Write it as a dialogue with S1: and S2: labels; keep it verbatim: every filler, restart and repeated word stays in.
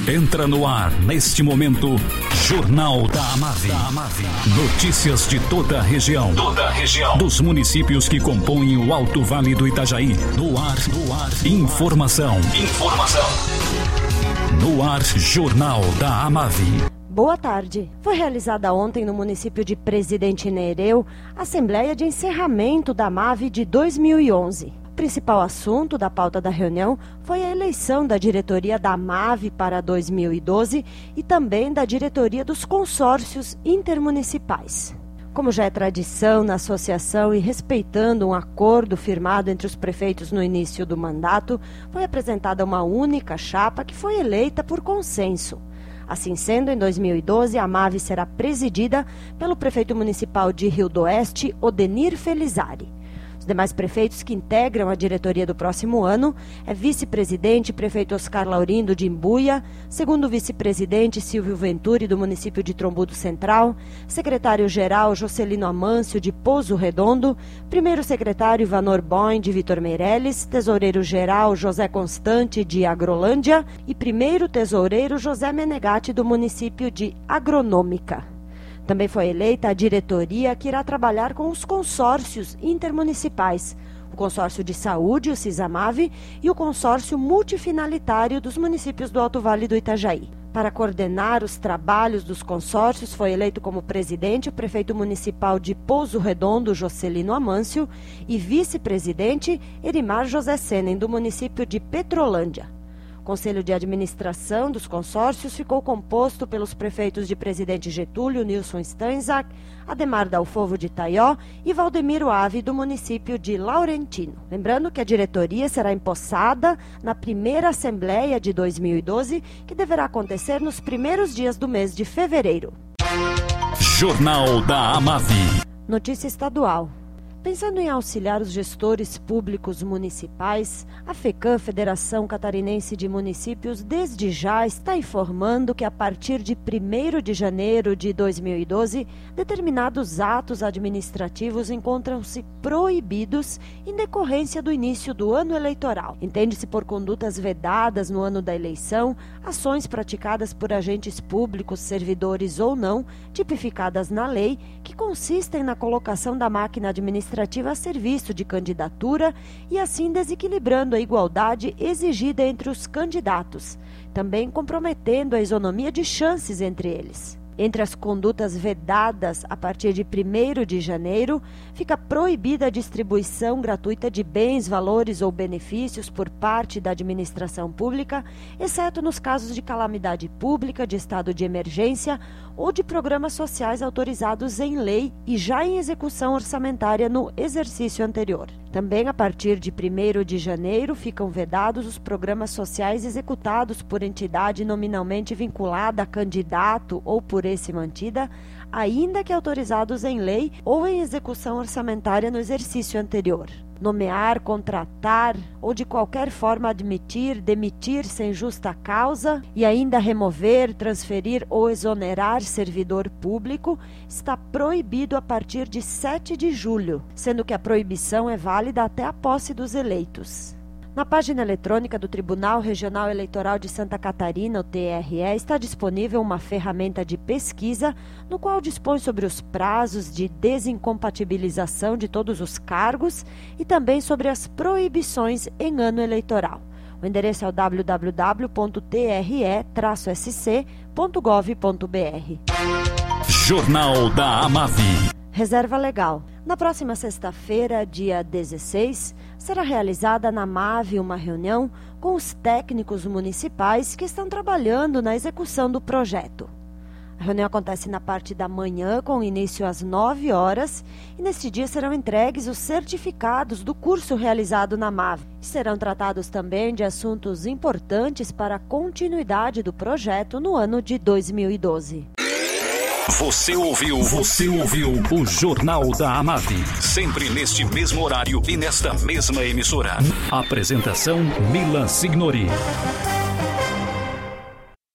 S1: Entra no ar, neste momento, Jornal da Amave. Notícias de toda a região. Toda a região. Dos municípios que compõem o Alto Vale do Itajaí. No ar, no ar. Informação. Informação. No ar, Jornal da Amave.
S2: Boa tarde. Foi realizada ontem no município de Presidente Nereu a Assembleia de Encerramento da Amave de dois mil e onze. O principal assunto da pauta da reunião foi a eleição da diretoria da Amave para dois mil e doze e também da diretoria dos consórcios intermunicipais. Como já é tradição na associação e respeitando um acordo firmado entre os prefeitos no início do mandato, foi apresentada uma única chapa que foi eleita por consenso. Assim sendo, em dois mil e doze, a Amave será presidida pelo prefeito municipal de Rio do Oeste, Odenir Felizari. Os demais prefeitos que integram a diretoria do próximo ano é vice-presidente prefeito Oscar Laurindo de Imbuia, segundo vice-presidente Silvio Venturi do município de Trombudo Central, secretário-geral Jocelino Amâncio de Pouso Redondo, primeiro secretário Ivanor Boin de Vitor Meirelles, tesoureiro-geral José Constante de Agrolândia e primeiro tesoureiro José Menegatti do município de Agronômica. Também foi eleita a diretoria que irá trabalhar com os consórcios intermunicipais, o consórcio de saúde, o CISAMAVE, e o consórcio multifinalitário dos municípios do Alto Vale do Itajaí. Para coordenar os trabalhos dos consórcios, foi eleito como presidente o prefeito municipal de Pouso Redondo, Jocelino Amâncio, e vice-presidente Erimar José Senen, do município de Petrolândia. O Conselho de Administração dos consórcios ficou composto pelos prefeitos de Presidente Getúlio, Nilson Stanzak, Ademar Dalfovo de Itaió e Valdemiro Ave, do município de Laurentino. Lembrando que a diretoria será empossada na primeira Assembleia de dois mil e doze, que deverá acontecer nos primeiros dias do mês de fevereiro.
S1: Jornal da Amave.
S2: Notícia estadual. Pensando em auxiliar os gestores públicos municipais, a FECAM, Federação Catarinense de Municípios, desde já está informando que a partir de primeiro de janeiro de dois mil e doze, determinados atos administrativos encontram-se proibidos em decorrência do início do ano eleitoral. Entende-se por condutas vedadas no ano da eleição, ações praticadas por agentes públicos, servidores ou não, tipificadas na lei, que consistem na colocação da máquina administrativa a serviço de candidatura e assim desequilibrando a igualdade exigida entre os candidatos, também comprometendo a isonomia de chances entre eles. Entre as condutas vedadas a partir de primeiro de janeiro, fica proibida a distribuição gratuita de bens, valores ou benefícios por parte da administração pública, exceto nos casos de calamidade pública, de estado de emergência ou de programas sociais autorizados em lei e já em execução orçamentária no exercício anterior. Também, a partir de primeiro de janeiro, ficam vedados os programas sociais executados por entidade nominalmente vinculada a candidato ou por esse mantida, ainda que autorizados em lei ou em execução orçamentária no exercício anterior. Nomear, contratar ou de qualquer forma admitir, demitir sem justa causa e ainda remover, transferir ou exonerar servidor público está proibido a partir de sete de julho, sendo que a proibição é válida até a posse dos eleitos. Na página eletrônica do Tribunal Regional Eleitoral de Santa Catarina, o T R E, está disponível uma ferramenta de pesquisa no qual dispõe sobre os prazos de desincompatibilização de todos os cargos e também sobre as proibições em ano eleitoral. O endereço é o w w w ponto t r e traço s c ponto gov ponto b r.
S1: Jornal da Amave.
S2: Reserva legal. Na próxima sexta-feira, dia dezesseis, será realizada na Amave uma reunião com os técnicos municipais que estão trabalhando na execução do projeto. A reunião acontece na parte da manhã, com início às nove horas, e neste dia serão entregues os certificados do curso realizado na Amave. E serão tratados também de assuntos importantes para a continuidade do projeto no ano de dois mil e doze.
S1: Você ouviu, você ouviu o Jornal da Amave. Sempre neste mesmo horário e nesta mesma emissora. Apresentação Milan Signori.